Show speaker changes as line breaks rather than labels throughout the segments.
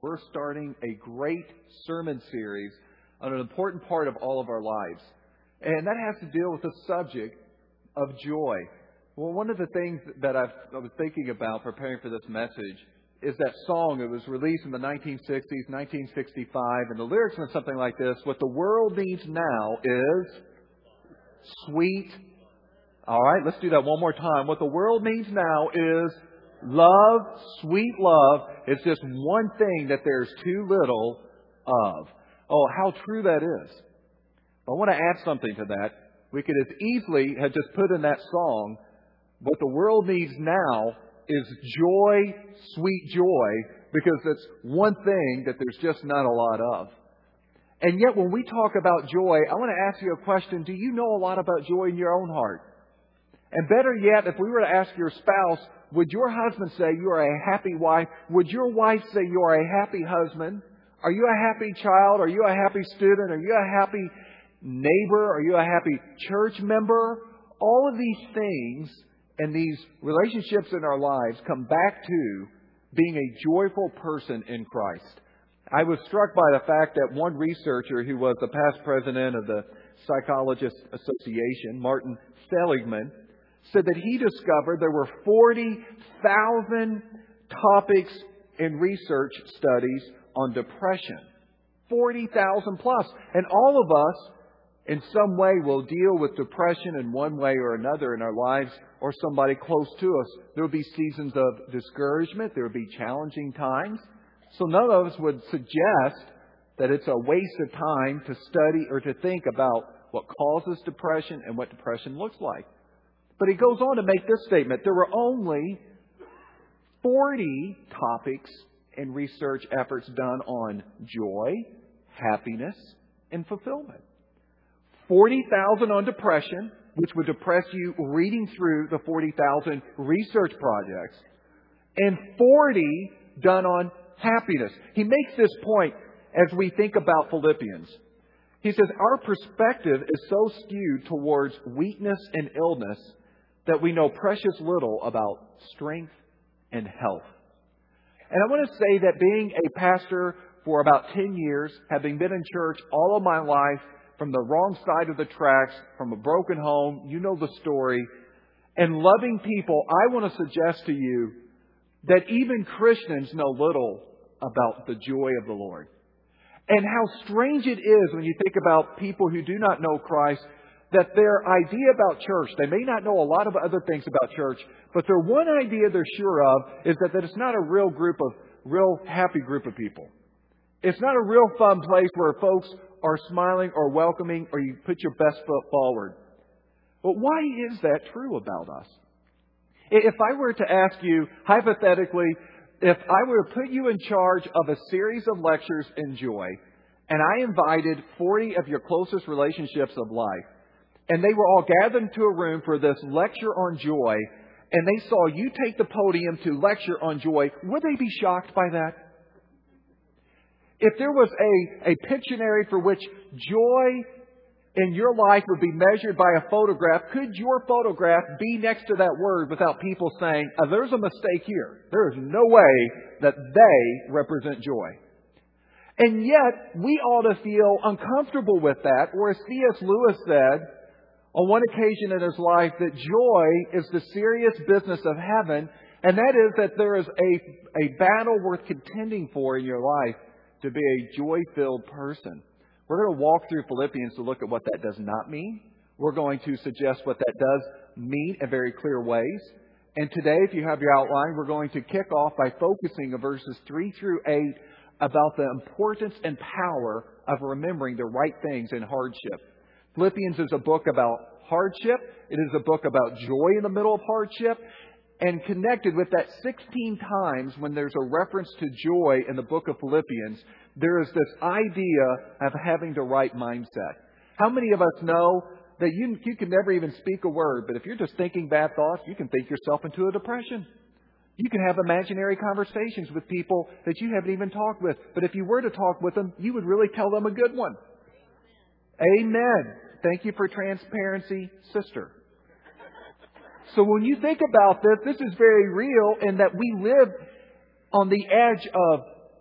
We're starting a great sermon series on an important part of all of our lives. And that has to deal with the subject of joy. Well, one of the things that I was thinking about preparing for this message is that song. It was released in the 1960s, 1965, and the lyrics went something like this: what the world needs now is sweet. All right, let's do that one more time. What the world needs now is love, sweet love. It's just one thing that there's too little of. Oh, how true that is. I want to add something to that. We could as easily have just put in that song, what the world needs now is joy, sweet joy, because it's one thing that there's just not a lot of. And yet when we talk about joy, I want to ask you a question. Do you know a lot about joy in your own heart? And better yet, if we were to ask your spouse, would your husband say you are a happy wife? Would your wife say you are a happy husband? Are you a happy child? Are you a happy student? Are you a happy neighbor? Are you a happy church member? All of these things and these relationships in our lives come back to being a joyful person in Christ. I was struck by the fact that one researcher who was the past president of the Psychologists Association, Martin Seligman, said that he discovered there were 40,000 topics in research studies on depression. 40,000 plus. And all of us, in some way, will deal with depression in one way or another in our lives, or somebody close to us. There will be seasons of discouragement. There will be challenging times. So none of us would suggest that it's a waste of time to study or to think about what causes depression and what depression looks like. But he goes on to make this statement: there were only 40 topics and research efforts done on joy, happiness, and fulfillment. 40,000 on depression, which would depress you reading through the 40,000 research projects, and 40 done on happiness. He makes this point as we think about Philippians. He says, our perspective is so skewed towards weakness and illness that we know precious little about strength and health. And I want to say that being a pastor for about 10 years, having been in church all of my life, from the wrong side of the tracks, from a broken home, you know the story, and loving people, I want to suggest to you that even Christians know little about the joy of the Lord. And how strange it is when you think about people who do not know Christ, that their idea about church, they may not know a lot of other things about church, but their one idea they're sure of is that it's not a real happy group of people. It's not a real fun place where folks are smiling or welcoming or you put your best foot forward. But why is that true about us? If I were to ask you, hypothetically, if I were to put you in charge of a series of lectures in joy, and I invited 40 of your closest relationships of life, and they were all gathered into a room for this lecture on joy, and they saw you take the podium to lecture on joy, would they be shocked by that? If there was a Pictionary for which joy in your life would be measured by a photograph, could your photograph be next to that word without people saying, there's a mistake here. There is no way that they represent joy. And yet, we ought to feel uncomfortable with that, or as C.S. Lewis said on one occasion in his life, that joy is the serious business of heaven, and that is that there is a battle worth contending for in your life to be a joy-filled person. We're going to walk through Philippians to look at what that does not mean. We're going to suggest what that does mean in very clear ways. And today, if you have your outline, we're going to kick off by focusing on verses 3 through 8 about the importance and power of remembering the right things in hardship. Philippians is a book about hardship. It is a book about joy in the middle of hardship. And connected with that 16 times when there's a reference to joy in the book of Philippians, there is this idea of having the right mindset. How many of us know that you can never even speak a word, but if you're just thinking bad thoughts, you can think yourself into a depression. You can have imaginary conversations with people that you haven't even talked with. But if you were to talk with them, you would really tell them a good one. Amen. Thank you for transparency, sister. So when you think about this is very real in that we live on the edge of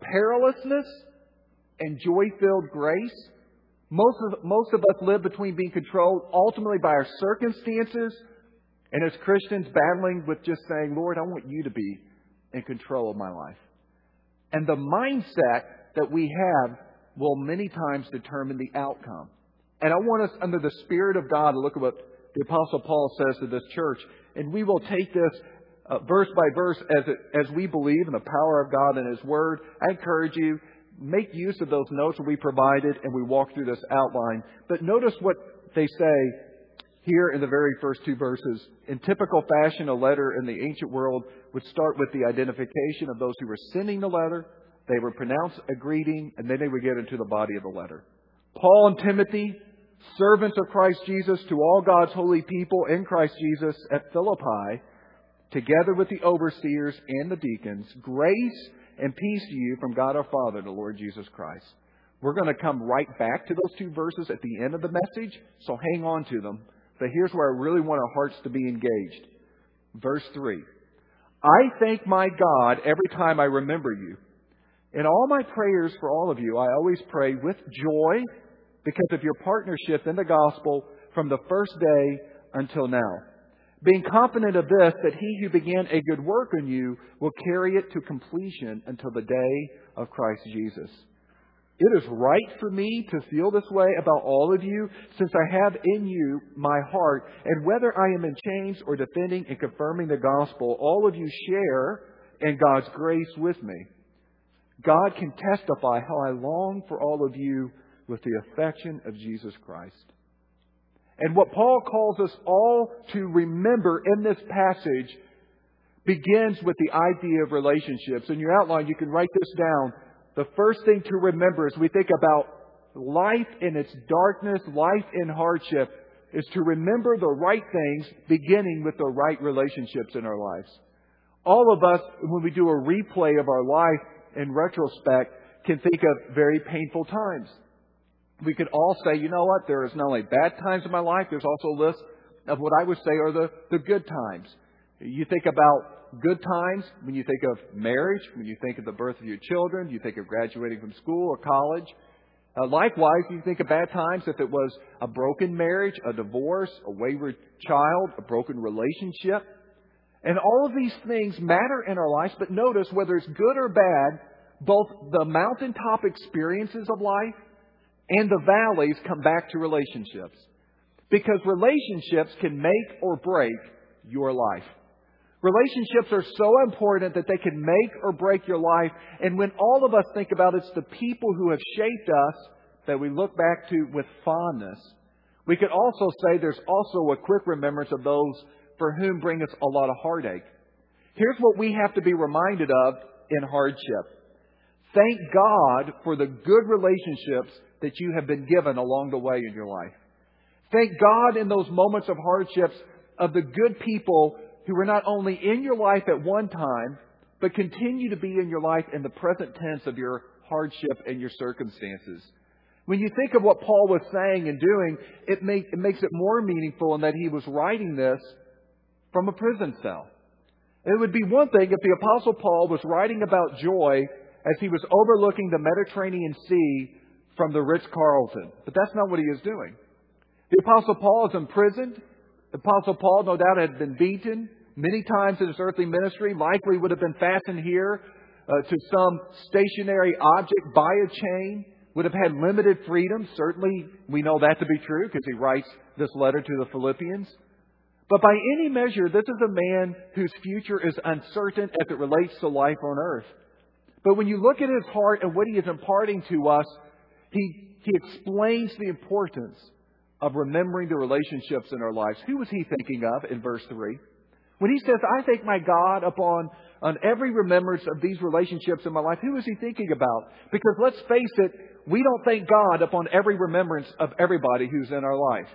perilousness and joy-filled grace. Most of us live between being controlled ultimately by our circumstances and as Christians battling with just saying, Lord, I want you to be in control of my life. And the mindset that we have will many times determine the outcome. And I want us, under the Spirit of God, to look at what the Apostle Paul says to this church. And we will take this verse by verse as we believe in the power of God and His Word. I encourage you, make use of those notes that we provided and we walk through this outline. But notice what they say here in the very first two verses. In typical fashion, a letter in the ancient world would start with the identification of those who were sending the letter. They would pronounce a greeting, and then they would get into the body of the letter. Paul and Timothy, servants of Christ Jesus, to all God's holy people in Christ Jesus at Philippi, together with the overseers and the deacons, grace and peace to you from God our Father and the Lord Jesus Christ. We're going to come right back to those two verses at the end of the message, so hang on to them. But here's where I really want our hearts to be engaged. Verse 3. I thank my God every time I remember you. In all my prayers for all of you, I always pray with joy because of your partnership in the gospel from the first day until now. Being confident of this, that He who began a good work in you will carry it to completion until the day of Christ Jesus. It is right for me to feel this way about all of you, since I have in you my heart, and whether I am in chains or defending and confirming the gospel, all of you share in God's grace with me. God can testify how I long for all of you with the affection of Jesus Christ. And what Paul calls us all to remember in this passage begins with the idea of relationships. In your outline, you can write this down. The first thing to remember as we think about life in its darkness, life in hardship, is to remember the right things, beginning with the right relationships in our lives. All of us, when we do a replay of our life in retrospect, can think of very painful times. We could all say, you know what, there is not only bad times in my life, there's also a list of what I would say are the good times. You think about good times when you think of marriage, when you think of the birth of your children, you think of graduating from school or college. Likewise, you think of bad times if it was a broken marriage, a divorce, a wayward child, a broken relationship. And all of these things matter in our lives, but notice whether it's good or bad, both the mountaintop experiences of life and the valleys come back to relationships. Because relationships can make or break your life. Relationships are so important that they can make or break your life. And when all of us think about it, it's the people who have shaped us that we look back to with fondness. We could also say there's also a quick remembrance of those for whom bring us a lot of heartache. Here's what we have to be reminded of in hardship. Thank God for the good relationships that you have been given along the way in your life. Thank God in those moments of hardships of the good people who were not only in your life at one time, but continue to be in your life in the present tense of your hardship and your circumstances. When you think of what Paul was saying and doing, it makes it more meaningful in that he was writing this from a prison cell. It would be one thing if the Apostle Paul was writing about joy as he was overlooking the Mediterranean Sea from the Ritz-Carlton. But that's not what he is doing. The Apostle Paul is imprisoned. The Apostle Paul, no doubt, had been beaten many times in his earthly ministry. Likely would have been fastened here to some stationary object by a chain. Would have had limited freedom. Certainly, we know that to be true because he writes this letter to the Philippians. But by any measure, this is a man whose future is uncertain as it relates to life on earth. But when you look at his heart and what he is imparting to us, he explains the importance of remembering the relationships in our lives. Who was he thinking of in verse 3? When he says, I thank my God on every remembrance of these relationships in my life, who is he thinking about? Because let's face it, we don't thank God upon every remembrance of everybody who's in our life.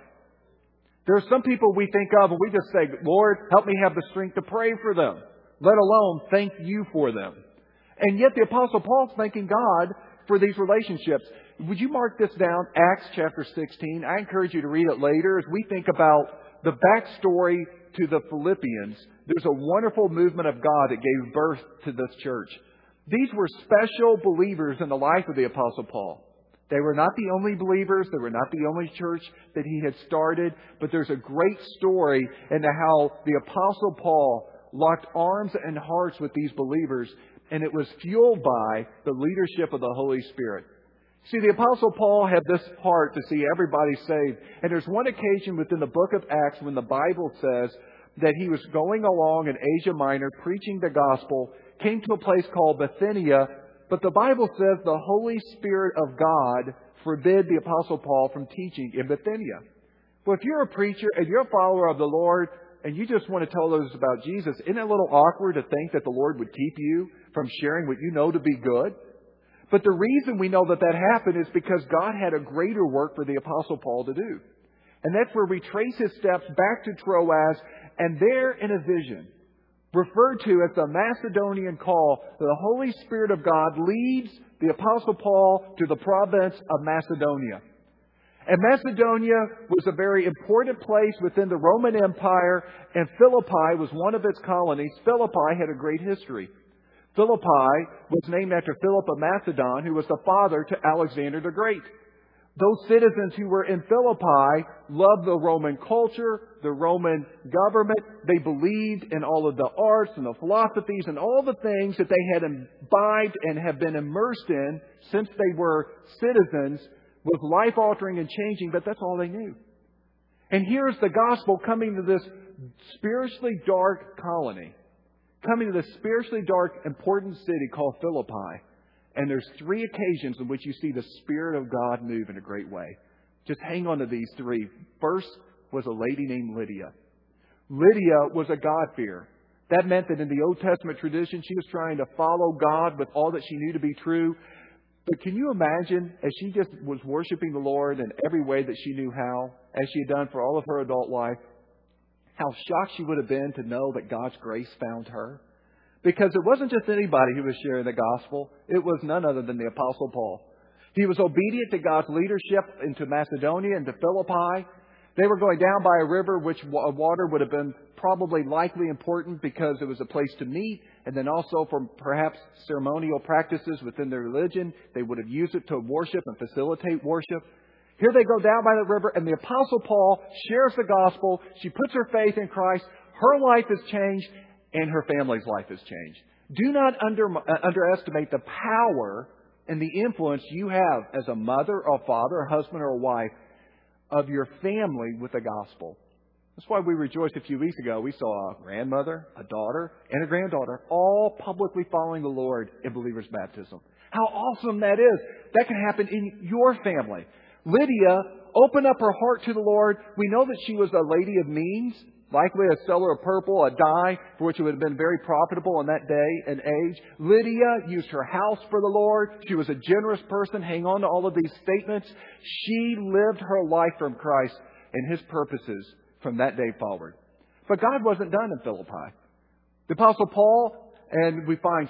There are some people we think of and we just say, Lord, help me have the strength to pray for them, let alone thank you for them. And yet the Apostle Paul's thanking God for these relationships. Would you mark this down? Acts chapter 16. I encourage you to read it later as we think about the backstory to the Philippians. There's a wonderful movement of God that gave birth to this church. These were special believers in the life of the Apostle Paul. They were not the only believers. They were not the only church that he had started. But there's a great story into how the Apostle Paul locked arms and hearts with these believers. And it was fueled by the leadership of the Holy Spirit. See, the Apostle Paul had this heart to see everybody saved. And there's one occasion within the book of Acts when the Bible says that he was going along in Asia Minor preaching the gospel, came to a place called Bithynia. But the Bible says the Holy Spirit of God forbid the Apostle Paul from teaching in Bithynia. Well, if you're a preacher and you're a follower of the Lord and you just want to tell others about Jesus, isn't it a little awkward to think that the Lord would keep you from sharing what you know to be good? But the reason we know that that happened is because God had a greater work for the Apostle Paul to do. And that's where we trace his steps back to Troas, and there in a vision, referred to as the Macedonian call, the Holy Spirit of God leads the Apostle Paul to the province of Macedonia. And Macedonia was a very important place within the Roman Empire, and Philippi was one of its colonies. Philippi had a great history. Philippi was named after Philip of Macedon, who was the father to Alexander the Great. Those citizens who were in Philippi loved the Roman culture, the Roman government. They believed in all of the arts and the philosophies and all the things that they had imbibed and have been immersed in since they were citizens, was life-altering and changing, but that's all they knew. And here's the gospel coming to this spiritually dark colony, coming to this spiritually dark, important city called Philippi. And there's 3 occasions in which you see the Spirit of God move in a great way. Just hang on to these 3. First was a lady named Lydia. Lydia was a God-fearer. That meant that in the Old Testament tradition, she was trying to follow God with all that she knew to be true. But can you imagine, as she just was worshiping the Lord in every way that she knew how, as she had done for all of her adult life, how shocked she would have been to know that God's grace found her? Because it wasn't just anybody who was sharing the gospel. It was none other than the Apostle Paul. He was obedient to God's leadership into Macedonia and to Philippi. They were going down by a river which water would have been probably likely important because it was a place to meet, and then also for perhaps ceremonial practices within their religion. They would have used it to worship and facilitate worship. Here they go down by the river, and the Apostle Paul shares the gospel. She puts her faith in Christ. Her life is changed, and her family's life has changed. Do not underestimate the power and the influence you have as a mother or father, a husband or a wife, of your family with the gospel. That's why we rejoiced a few weeks ago. We saw a grandmother, a daughter, and a granddaughter all publicly following the Lord in believer's baptism. How awesome that is. That can happen in your family. Lydia opened up her heart to the Lord. We know that she was a lady of means, likely a seller of purple, a dye, for which it would have been very profitable in that day and age. Lydia used her house for the Lord. She was a generous person. Hang on to all of these statements. She lived her life from Christ and His purposes from that day forward. But God wasn't done in Philippi. The Apostle Paul, and we find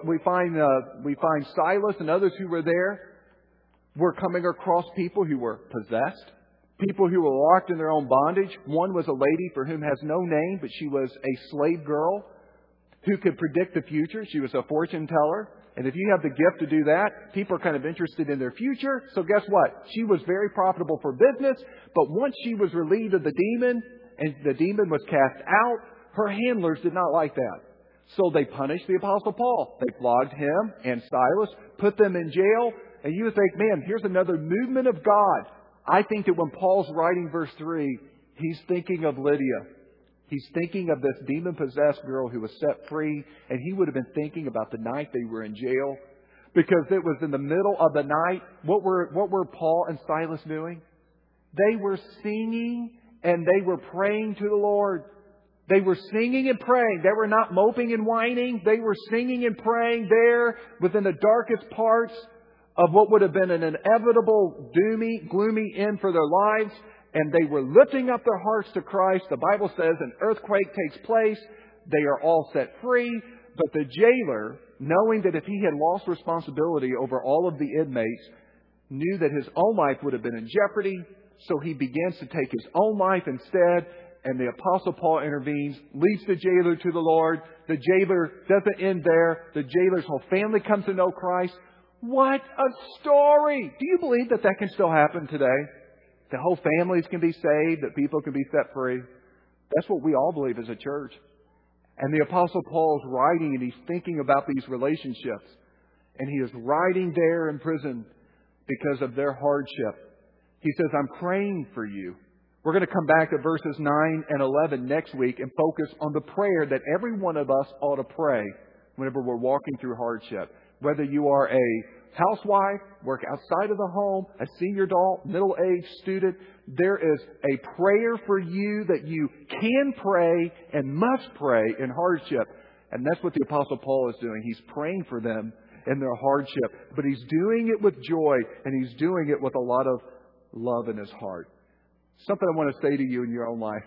Silas and others who were there, were coming across people who were possessed, people who were locked in their own bondage. One was a lady for whom has no name, but she was a slave girl who could predict the future. She was a fortune teller. And if you have the gift to do that, people are kind of interested in their future. So guess what? She was very profitable for business. But once she was relieved of the demon and the demon was cast out, her handlers did not like that. So they punished the Apostle Paul. They flogged him and Silas, put them in jail. And you would think, man, here's another movement of God. I think that when Paul's writing verse 3, he's thinking of Lydia. He's thinking of this demon-possessed girl who was set free. And he would have been thinking about the night they were in jail. Because it was in the middle of the night. What were Paul and Silas doing? They were singing and they were praying to the Lord. They were singing and praying. They were not moping and whining. They were singing and praying there within the darkest parts of what would have been an inevitable gloomy end for their lives. And they were lifting up their hearts to Christ. The Bible says an earthquake takes place. They are all set free. But the jailer, knowing that if he had lost responsibility over all of the inmates, knew that his own life would have been in jeopardy. So he begins to take his own life instead. And the Apostle Paul intervenes, leads the jailer to the Lord. The jailer doesn't end there. The jailer's whole family comes to know Christ. What a story! Do you believe that that can still happen today? That whole families can be saved, that people can be set free? That's what we all believe as a church. And the Apostle Paul is writing, and he's thinking about these relationships. And he is writing there in prison because of their hardship. He says, I'm praying for you. We're going to come back to verses 9 and 11 next week and focus on the prayer that every one of us ought to pray whenever we're walking through hardship. Whether you are a housewife, work outside of the home, a senior adult, middle-aged student, there is a prayer for you that you can pray and must pray in hardship. And that's what the Apostle Paul is doing. He's praying for them in their hardship. But he's doing it with joy, and he's doing it with a lot of love in his heart. Something I want to say to you in your own life.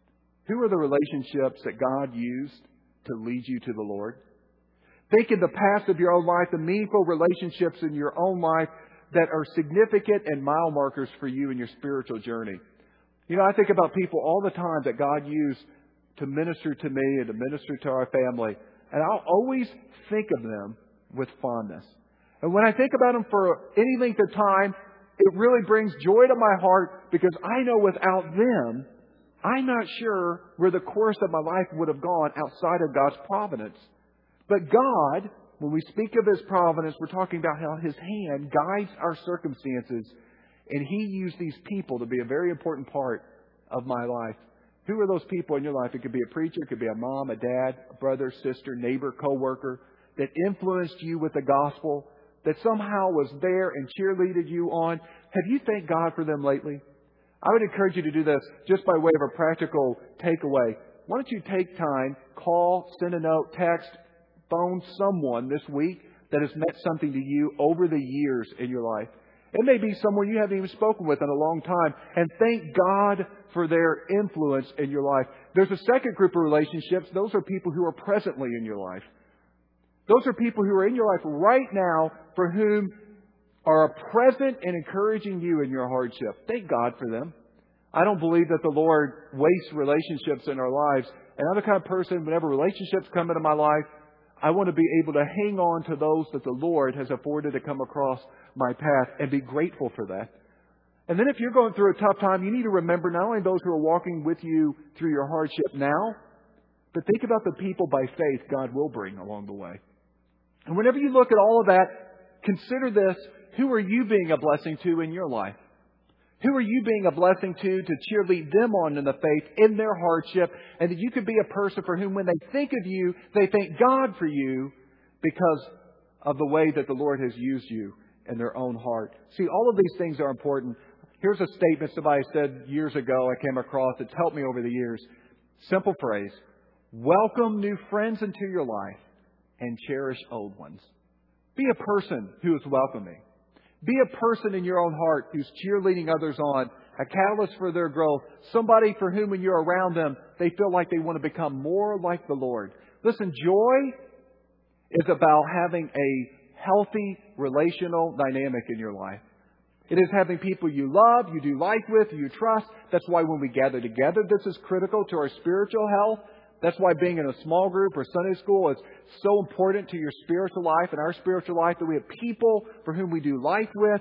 Who are the relationships that God used to lead you to the Lord? Think in the past of your own life, the meaningful relationships in your own life that are significant and mile markers for you in your spiritual journey. You know, I think about people all the time that God used to minister to me and to minister to our family. And I'll always think of them with fondness. And when I think about them for any length of time, it really brings joy to my heart because I know without them, I'm not sure where the course of my life would have gone outside of God's providence. But God, when we speak of His providence, we're talking about how His hand guides our circumstances. And He used these people to be a very important part of my life. Who are those people in your life? It could be a preacher, it could be a mom, a dad, a brother, sister, neighbor, coworker that influenced you with the gospel, that somehow was there and cheerleaded you on. Have you thanked God for them lately? I would encourage you to do this just by way of a practical takeaway. Why don't you take time, call, send a note, text, phone someone this week that has meant something to you over the years in your life. It may be someone you haven't even spoken with in a long time. And thank God for their influence in your life. There's a second group of relationships. Those are people who are presently in your life. Those are people who are in your life right now for whom are present and encouraging you in your hardship. Thank God for them. I don't believe that the Lord wastes relationships in our lives. And I'm the kind of person, whenever relationships come into my life, I want to be able to hang on to those that the Lord has afforded to come across my path and be grateful for that. And then if you're going through a tough time, you need to remember not only those who are walking with you through your hardship now, but think about the people by faith God will bring along the way. And whenever you look at all of that, consider this. Who are you being a blessing to in your life? Who are you being a blessing to cheerlead them on in the faith in their hardship, and that you could be a person for whom when they think of you, they thank God for you because of the way that the Lord has used you in their own heart. See, all of these things are important. Here's a statement somebody said years ago I came across. It's helped me over the years. Simple phrase. Welcome new friends into your life and cherish old ones. Be a person who is welcoming. Be a person in your own heart who's cheerleading others on, a catalyst for their growth, somebody for whom when you're around them, they feel like they want to become more like the Lord. Listen, joy is about having a healthy relational dynamic in your life. It is having people you love, you do life with, you trust. That's why when we gather together, this is critical to our spiritual health. That's why being in a small group or Sunday school is so important to your spiritual life and our spiritual life, that we have people for whom we do life with,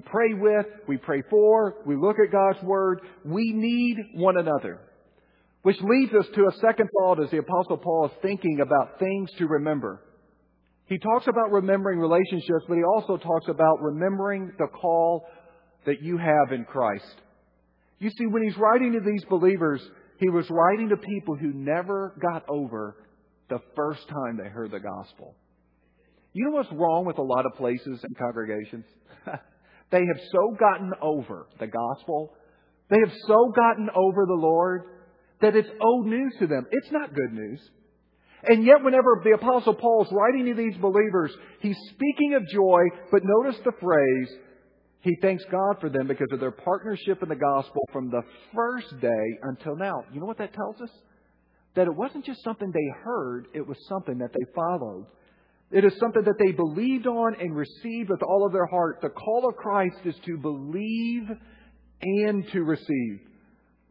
we pray for, we look at God's Word. We need one another. Which leads us to a second thought as the Apostle Paul is thinking about things to remember. He talks about remembering relationships, but he also talks about remembering the call that you have in Christ. You see, when he's writing to these believers, he was writing to people who never got over the first time they heard the gospel. You know what's wrong with a lot of places and congregations? They have so gotten over the gospel. They have so gotten over the Lord that it's old news to them. It's not good news. And yet whenever the Apostle Paul is writing to these believers, he's speaking of joy, but notice the phrase, he thanks God for them because of their partnership in the gospel from the first day until now. You know what that tells us? That it wasn't just something they heard, it was something that they followed. It is something that they believed on and received with all of their heart. The call of Christ is to believe and to receive.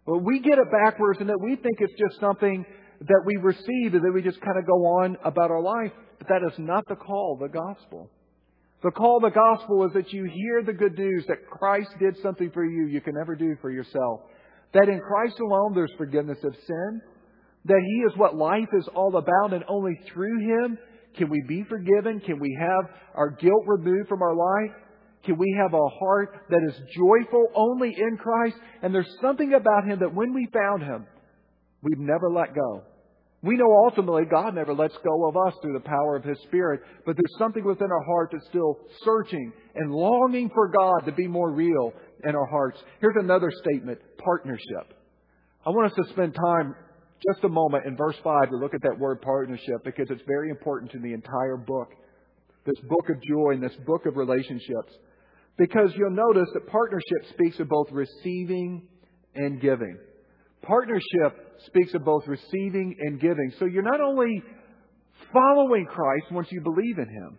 Well, we get it backwards and that we think it's just something that we receive and that we just kind of go on about our life. But that is not the call of the gospel. The call of the gospel is that you hear the good news that Christ did something for you you can never do for yourself. That in Christ alone there's forgiveness of sin. That He is what life is all about, and only through Him can we be forgiven. Can we have our guilt removed from our life? Can we have a heart that is joyful only in Christ? And there's something about Him that when we found Him, we've never let go. We know ultimately God never lets go of us through the power of His Spirit. But there's something within our heart that's still searching and longing for God to be more real in our hearts. Here's another statement, partnership. I want us to spend time, just a moment, in verse 5 to look at that word partnership, because it's very important to the entire book. This book of joy and this book of relationships. Because you'll notice that partnership speaks of both receiving and giving. Partnership speaks of both receiving and giving. So you're not only following Christ once you believe in Him,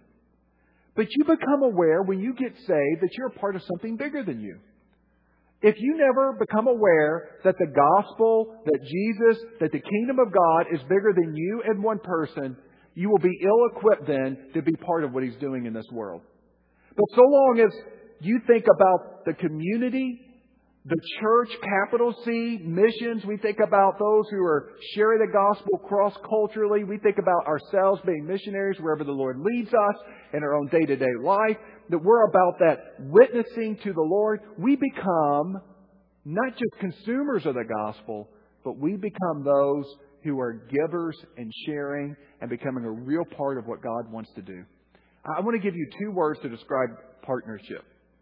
but you become aware when you get saved that you're a part of something bigger than you. If you never become aware that the gospel, that Jesus, that the kingdom of God is bigger than you and one person, you will be ill-equipped then to be part of what He's doing in this world. But so long as you think about the community, the church, capital C, missions, we think about those who are sharing the gospel cross-culturally. We think about ourselves being missionaries wherever the Lord leads us in our own day-to-day life. That we're about that witnessing to the Lord. We become not just consumers of the gospel, but we become those who are givers and sharing and becoming a real part of what God wants to do. I want to give you two words to describe partnership.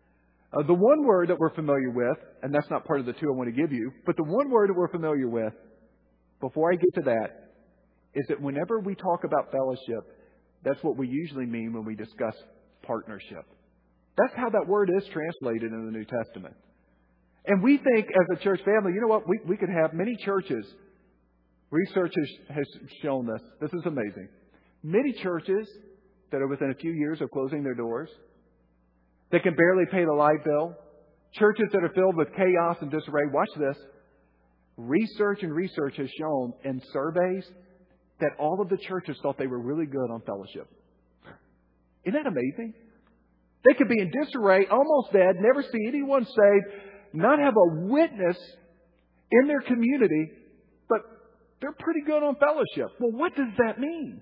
The one word that we're familiar with, and that's not part of the two I want to give you, but the one word that we're familiar with, before I get to that, is that whenever we talk about fellowship, that's what we usually mean when we discuss partnership. That's how that word is translated in the New Testament. And we think as a church family, you know what, we could have many churches. Research has shown this. This is amazing. Many churches that are within a few years of closing their doors, that can barely pay the light bill, churches that are filled with chaos and disarray. Watch this. Research has shown in surveys that all of the churches thought they were really good on fellowship. Isn't that amazing? They could be in disarray, almost dead, never see anyone saved, not have a witness in their community, but they're pretty good on fellowship. Well, what does that mean?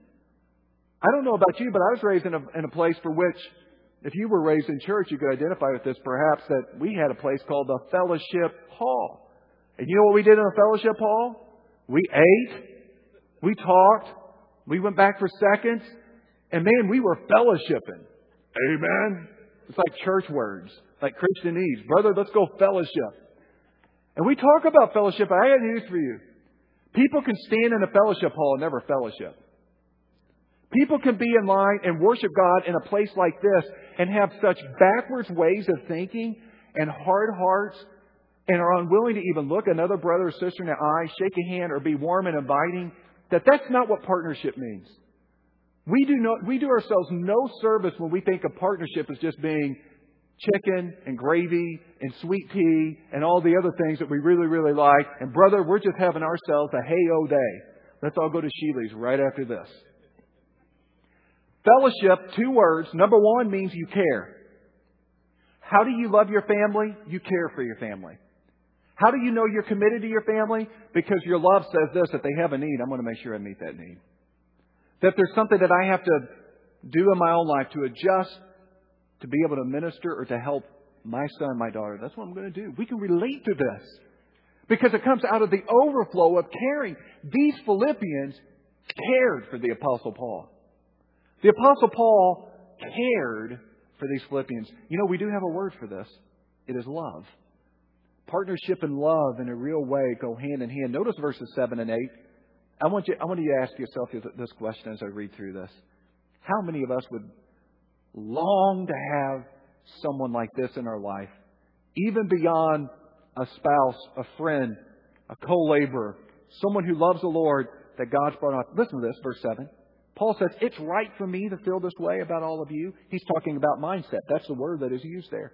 I don't know about you, but I was raised in a place for which, if you were raised in church, you could identify with this perhaps, that we had a place called the Fellowship Hall. And you know what we did in the Fellowship Hall? We ate. We talked. We went back for seconds. And man, we were fellowshipping. Amen? It's like church words, like Christianese. Brother, let's go fellowship. And we talk about fellowship. I got news for you. People can stand in a fellowship hall and never fellowship. People can be in line and worship God in a place like this and have such backwards ways of thinking and hard hearts and are unwilling to even look another brother or sister in the eye, shake a hand, or be warm and inviting. That's not what partnership means. We do ourselves no service when we think of partnership as just being chicken and gravy and sweet tea and all the other things that we really, really like. And brother, we're just having ourselves a hey-o day. Let's all go to Sheely's right after this. Fellowship, two words. Number one means you care. How do you love your family? You care for your family. How do you know you're committed to your family? Because your love says this, that they have a need, I'm going to make sure I meet that need. That there's something that I have to do in my own life to adjust, to be able to minister or to help my son, my daughter. That's what I'm going to do. We can relate to this because it comes out of the overflow of caring. These Philippians cared for the Apostle Paul. The Apostle Paul cared for these Philippians. You know, we do have a word for this. It is love. Partnership and love in a real way go hand in hand. Notice verses 7 and 8. I want you to ask yourself this question as I read through this. How many of us would long to have someone like this in our life? Even beyond a spouse, a friend, a co-laborer, someone who loves the Lord that God's brought up. Listen to this, verse 7. Paul says, it's right for me to feel this way about all of you. He's talking about mindset. That's the word that is used there.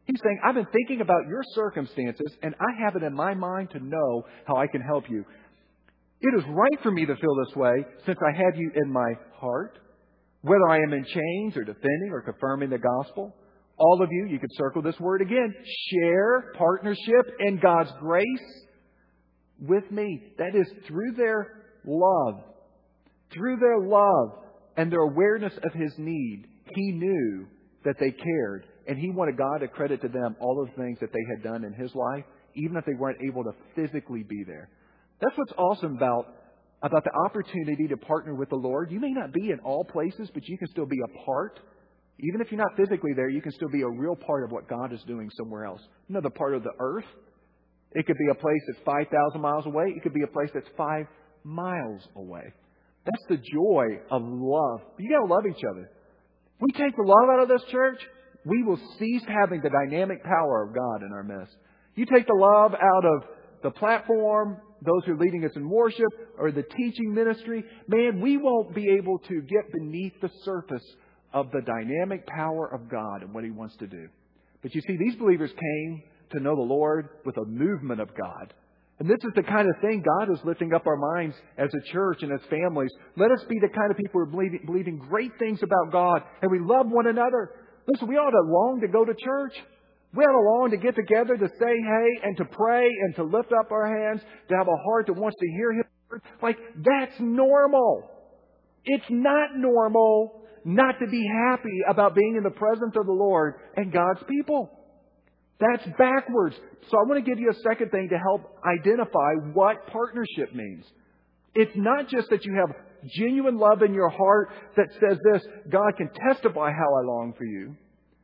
He's saying, I've been thinking about your circumstances, and I have it in my mind to know how I can help you. It is right for me to feel this way since I have you in my heart, whether I am in chains or defending or confirming the gospel. All of you could circle this word again, share partnership in God's grace with me. That is through their love. Through their love and their awareness of His need, He knew that they cared. And He wanted God to credit to them all of the things that they had done in His life, even if they weren't able to physically be there. That's what's awesome about the opportunity to partner with the Lord. You may not be in all places, but you can still be a part. Even if you're not physically there, you can still be a real part of what God is doing somewhere else. Another part of the earth. It could be a place that's 5,000 miles away. It could be a place that's 5 miles away. That's the joy of love. You got to love each other. If we take the love out of this church, we will cease having the dynamic power of God in our midst. You take the love out of the platform, those who are leading us in worship, or the teaching ministry, man, we won't be able to get beneath the surface of the dynamic power of God and what He wants to do. But you see, these believers came to know the Lord with a movement of God. And this is the kind of thing God is lifting up our minds as a church and as families. Let us be the kind of people who are believing great things about God, and we love one another. Listen, we ought to long to go to church. We ought to long to get together to say hey and to pray and to lift up our hands, to have a heart that wants to hear His word. Like, that's normal. It's not normal not to be happy about being in the presence of the Lord and God's people. That's backwards. So I want to give you a second thing to help identify what partnership means. It's not just that you have genuine love in your heart that says this, God can testify how I long for you.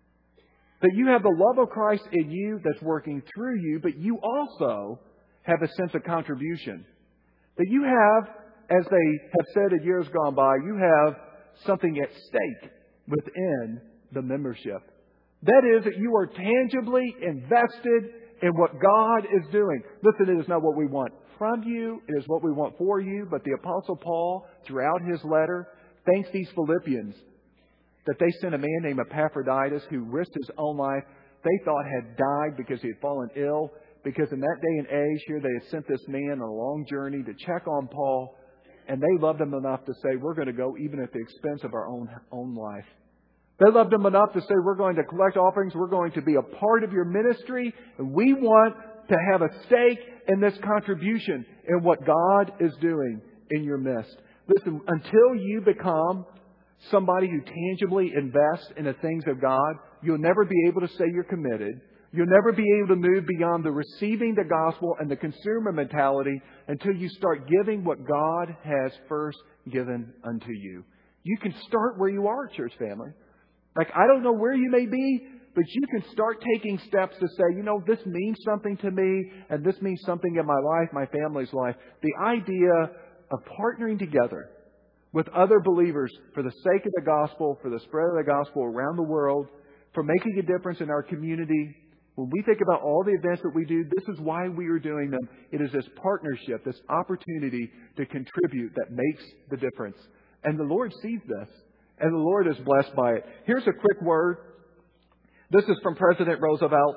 That you have the love of Christ in you that's working through you, but you also have a sense of contribution. That you have, as they have said in years gone by, you have something at stake within the membership. That is that you are tangibly invested in what God is doing. Listen, it is not what we want from you. It is what we want for you. But the Apostle Paul, throughout his letter, thanks these Philippians that they sent a man named Epaphroditus who risked his own life. They thought had died because he had fallen ill. Because in that day and age here, they had sent this man on a long journey to check on Paul. And they loved him enough to say, we're going to go even at the expense of our own life. They loved him enough to say, we're going to collect offerings. We're going to be a part of your ministry. And we want to have a stake in this contribution in what God is doing in your midst. Listen, until you become somebody who tangibly invests in the things of God, you'll never be able to say you're committed. You'll never be able to move beyond the receiving the gospel and the consumer mentality until you start giving what God has first given unto you. You can start where you are, church family. Like, I don't know where you may be, but you can start taking steps to say, you know, this means something to me, and this means something in my life, my family's life. The idea of partnering together with other believers for the sake of the gospel, for the spread of the gospel around the world, for making a difference in our community. When we think about all the events that we do, this is why we are doing them. It is this partnership, this opportunity to contribute that makes the difference. And the Lord sees this. And the Lord is blessed by it. Here's a quick word. This is from President Roosevelt.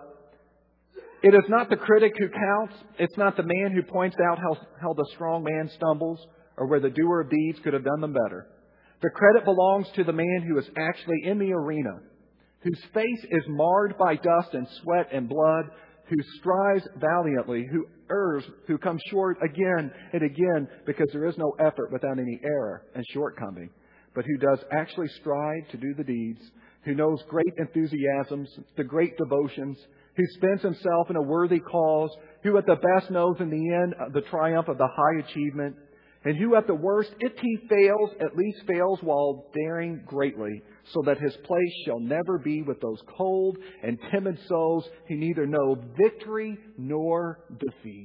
It is not the critic who counts. It's not the man who points out how the strong man stumbles or where the doer of deeds could have done them better. The credit belongs to the man who is actually in the arena, whose face is marred by dust and sweat and blood, who strives valiantly, who errs, who comes short again and again because there is no effort without any error and shortcoming, but who does actually strive to do the deeds, who knows great enthusiasms, the great devotions, who spends himself in a worthy cause, who at the best knows in the end the triumph of the high achievement, and who at the worst, if he fails, at least fails while daring greatly, so that his place shall never be with those cold and timid souls who neither know victory nor defeat.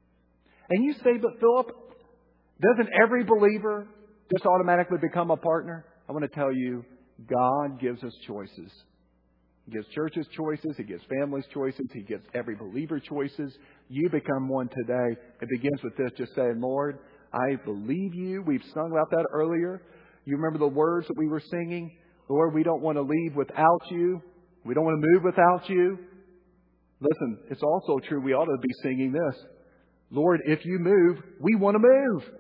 And you say, but Philip, doesn't every believer just automatically become a partner? I want to tell you, God gives us choices. He gives churches choices. He gives families choices. He gives every believer choices. You become one today. It begins with this, just saying, Lord, I believe you. We've sung about that earlier. You remember the words that we were singing? Lord, we don't want to leave without you. We don't want to move without you. Listen, it's also true we ought to be singing this. Lord, if you move, we want to move.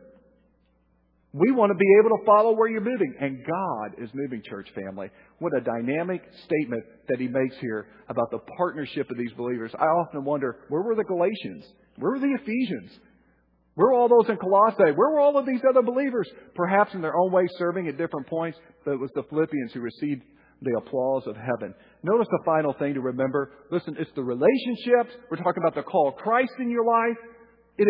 We want to be able to follow where you're moving. And God is moving, church family. What a dynamic statement that He makes here about the partnership of these believers. I often wonder, where were the Galatians? Where were the Ephesians? Where were all those in Colossae? Where were all of these other believers? Perhaps in their own way serving at different points, but it was the Philippians who received the applause of heaven. Notice the final thing to remember. Listen, it's the relationships. We're talking about the call of Christ in your life. It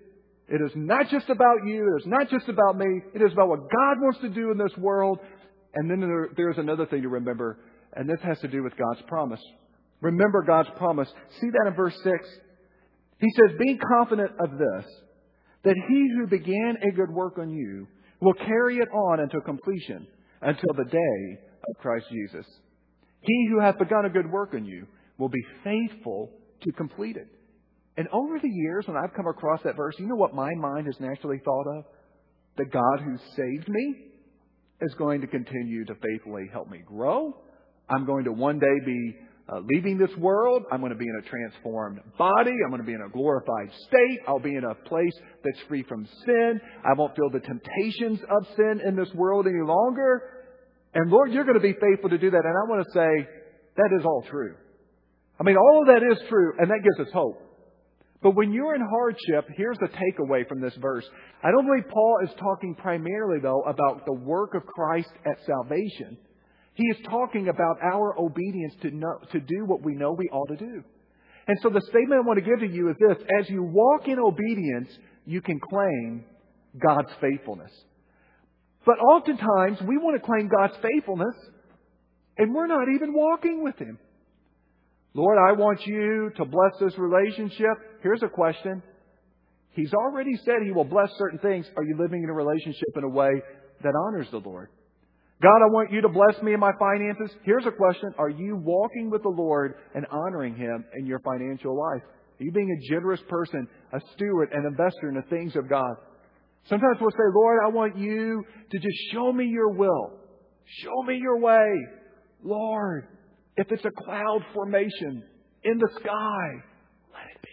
is not just about you. It is not just about me. It is about what God wants to do in this world. And then there's another thing to remember, and this has to do with God's promise. Remember God's promise. See that in verse 6. He says, being confident of this, that He who began a good work on you will carry it on until completion, until the day of Christ Jesus. He who hath begun a good work on you will be faithful to complete it. And over the years, when I've come across that verse, you know what my mind has naturally thought of? The God who saved me is going to continue to faithfully help me grow. I'm going to one day be leaving this world. I'm going to be in a transformed body. I'm going to be in a glorified state. I'll be in a place that's free from sin. I won't feel the temptations of sin in this world any longer. And Lord, you're going to be faithful to do that. And I want to say that is all true. I mean, all of that is true, and that gives us hope. But when you're in hardship, here's the takeaway from this verse. I don't believe Paul is talking primarily, though, about the work of Christ at salvation. He is talking about our obedience to do what we know we ought to do. And so the statement I want to give to you is this. As you walk in obedience, you can claim God's faithfulness. But oftentimes, we want to claim God's faithfulness, and we're not even walking with Him. Lord, I want you to bless this relationship. Here's a question. He's already said He will bless certain things. Are you living in a relationship in a way that honors the Lord? God, I want you to bless me in my finances. Here's a question. Are you walking with the Lord and honoring Him in your financial life? Are you being a generous person, a steward, an investor in the things of God? Sometimes we'll say, Lord, I want you to just show me your will. Show me your way. Lord, if it's a cloud formation in the sky, let it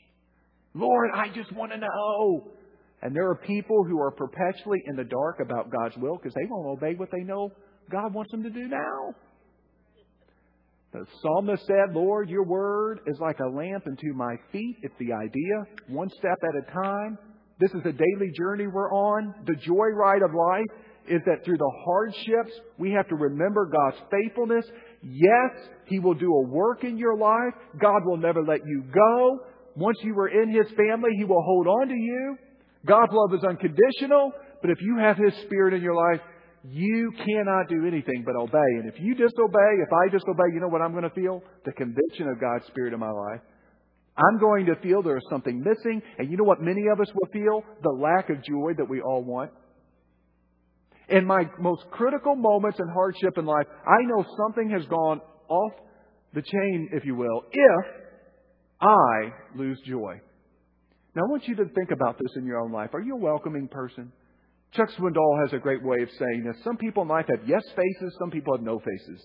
be. Lord, I just want to know. And there are people who are perpetually in the dark about God's will because they won't obey what they know God wants them to do now. The psalmist said, Lord, your word is like a lamp unto my feet. It's the idea, one step at a time. This is a daily journey we're on. The joyride of life is that through the hardships, we have to remember God's faithfulness. Yes, He will do a work in your life. God will never let you go. Once you are in His family, He will hold on to you. God's love is unconditional, but if you have His Spirit in your life, you cannot do anything but obey. And if you disobey, if I disobey, you know what I'm going to feel? The conviction of God's Spirit in my life. I'm going to feel there is something missing. And you know what many of us will feel? The lack of joy that we all want. In my most critical moments and hardship in life, I know something has gone off the chain, if you will, if I lose joy. Now, I want you to think about this in your own life. Are you a welcoming person? Chuck Swindoll has a great way of saying this. Some people in life have yes faces, some people have no faces.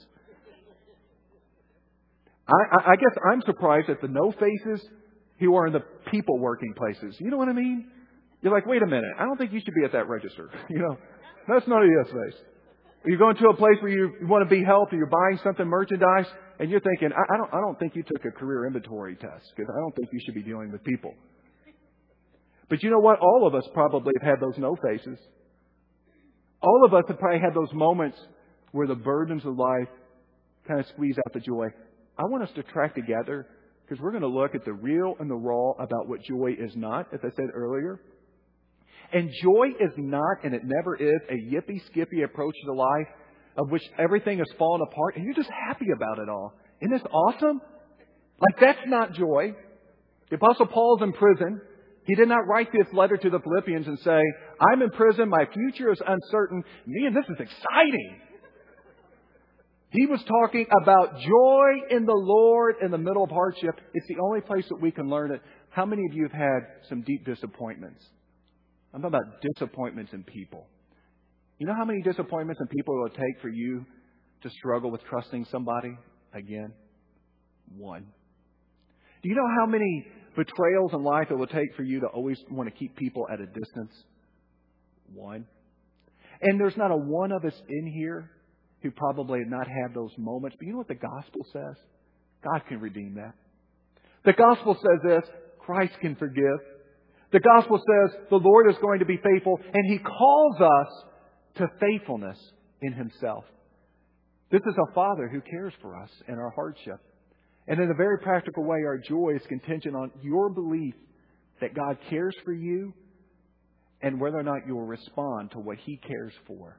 I guess I'm surprised at the no faces who are in the people working places. You know what I mean? You're like, wait a minute, I don't think you should be at that register. That's not a yes face. You're going to a place where you want to be helped, or you're buying something, merchandise, and you're thinking, I don't think you took a career inventory test, because I don't think you should be dealing with people. But you know what? All of us probably have had those no faces. All of us have probably had those moments where the burdens of life kind of squeeze out the joy. I want us to track together, because we're going to look at the real and the raw about what joy is not, as I said earlier. And joy is not, and it never is, a yippee-skippy approach to life of which everything has fallen apart and you're just happy about it all. Isn't this awesome? Like, that's not joy. The Apostle Paul's in prison. He did not write this letter to the Philippians and say, I'm in prison, my future is uncertain. Man, this is exciting. He was talking about joy in the Lord in the middle of hardship. It's the only place that we can learn it. How many of you have had some deep disappointments? I'm talking about disappointments in people. You know how many disappointments in people it will take for you to struggle with trusting somebody again? One. Do you know how many betrayals in life it will take for you to always want to keep people at a distance? One. And there's not a one of us in here who probably have not had those moments. But you know what the gospel says? God can redeem that. The gospel says this: Christ can forgive. The gospel says the Lord is going to be faithful, and He calls us to faithfulness in Himself. This is a Father who cares for us in our hardship. And in a very practical way, our joy is contingent on your belief that God cares for you and whether or not you will respond to what He cares for.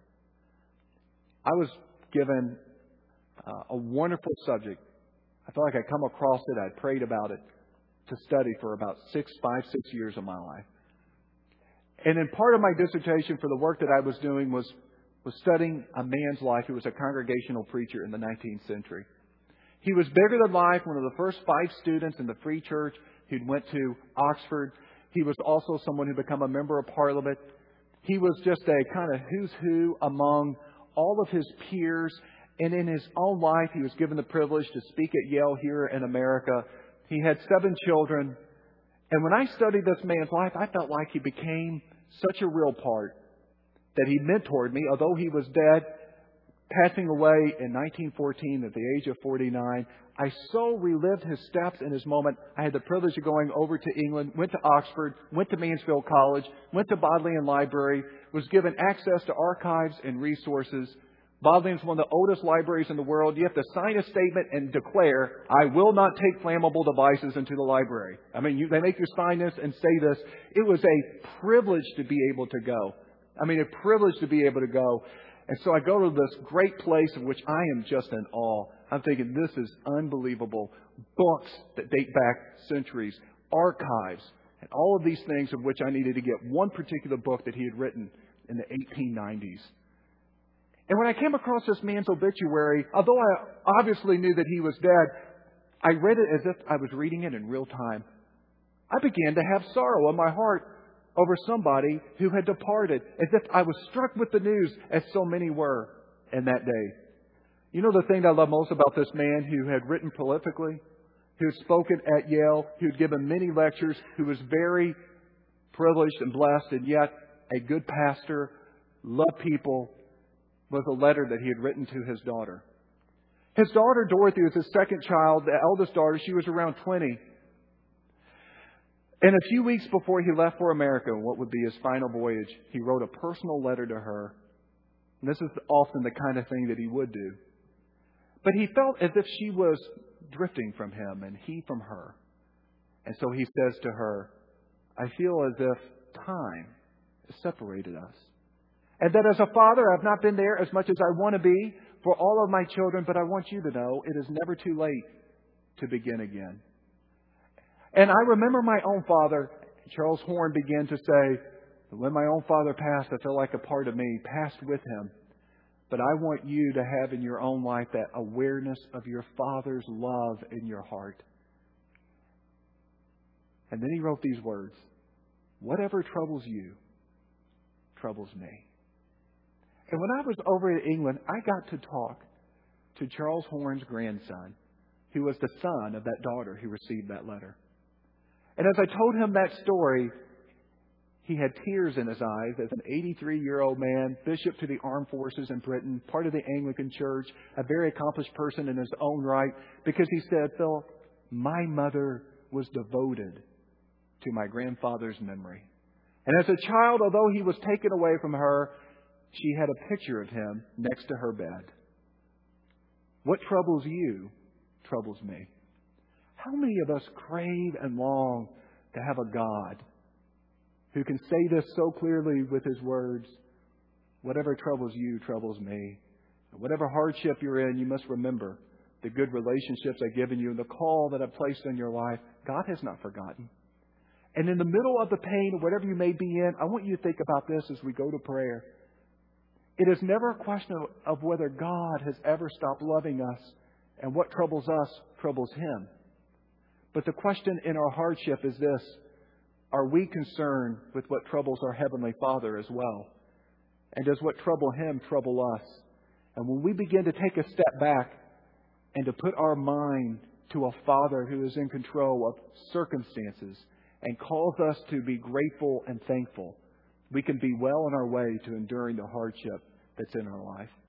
I was given a wonderful subject. I felt like I'd come across it. I'd prayed about it to study for about 6 years of my life. And in part of my dissertation for the work that I was doing was studying a man's life who was a congregational preacher in the 19th century. He was bigger than life, one of the first 5 students in the Free Church who went to Oxford. He was also someone who became a member of Parliament. He was just a kind of who's who among all of his peers. And in his own life, he was given the privilege to speak at Yale here in America. He had 7 children. And when I studied this man's life, I felt like he became such a real part that he mentored me, although he was dead, passing away in 1914 at the age of 49. I so relived his steps in his moment. I had the privilege of going over to England, went to Oxford, went to Mansfield College, went to Bodleian Library, was given access to archives and resources. Bodleian is one of the oldest libraries in the world. You have to sign a statement and declare, I will not take flammable devices into the library. I mean, they make you sign this and say this. It was a privilege to be able to go. I mean, a privilege to be able to go. And so I go to this great place of which I am just in awe. I'm thinking, this is unbelievable. Books that date back centuries, archives, and all of these things of which I needed to get one particular book that he had written in the 1890s. And when I came across this man's obituary, although I obviously knew that he was dead, I read it as if I was reading it in real time. I began to have sorrow in my heart over somebody who had departed, as if I was struck with the news, as so many were in that day. You know the thing that I love most about this man who had written prolifically, who had spoken at Yale, who had given many lectures, who was very privileged and blessed, and yet a good pastor, loved people, was a letter that he had written to his daughter. His daughter, Dorothy, was his second child, the eldest daughter. She was around 20. And a few weeks before he left for America, what would be his final voyage, he wrote a personal letter to her. And this is often the kind of thing that he would do. But he felt as if she was drifting from him and he from her. And so he says to her, I feel as if time has separated us. And that as a father, I've not been there as much as I want to be for all of my children, but I want you to know it is never too late to begin again. And I remember my own father. Charles Horn began to say, when my own father passed, I feel like a part of me passed with him. But I want you to have in your own life that awareness of your Father's love in your heart. And then he wrote these words, whatever troubles you, troubles me. And when I was over in England, I got to talk to Charles Horn's grandson, who was the son of that daughter who received that letter. And as I told him that story, he had tears in his eyes as an 83-year-old man, bishop to the armed forces in Britain, part of the Anglican Church, a very accomplished person in his own right, because he said, Phil, my mother was devoted to my grandfather's memory. And as a child, although he was taken away from her, she had a picture of him next to her bed. What troubles you troubles me. How many of us crave and long to have a God who can say this so clearly with His words, whatever troubles you troubles me. Whatever hardship you're in, you must remember the good relationships I've given you and the call that I've placed in your life. God has not forgotten. And in the middle of the pain or whatever you may be in, I want you to think about this as we go to prayer. It is never a question of whether God has ever stopped loving us and what troubles us troubles Him. But the question in our hardship is this: are we concerned with what troubles our Heavenly Father as well? And does what trouble Him trouble us? And when we begin to take a step back and to put our mind to a Father who is in control of circumstances and calls us to be grateful and thankful, we can be well on our way to enduring the hardship that's in our life.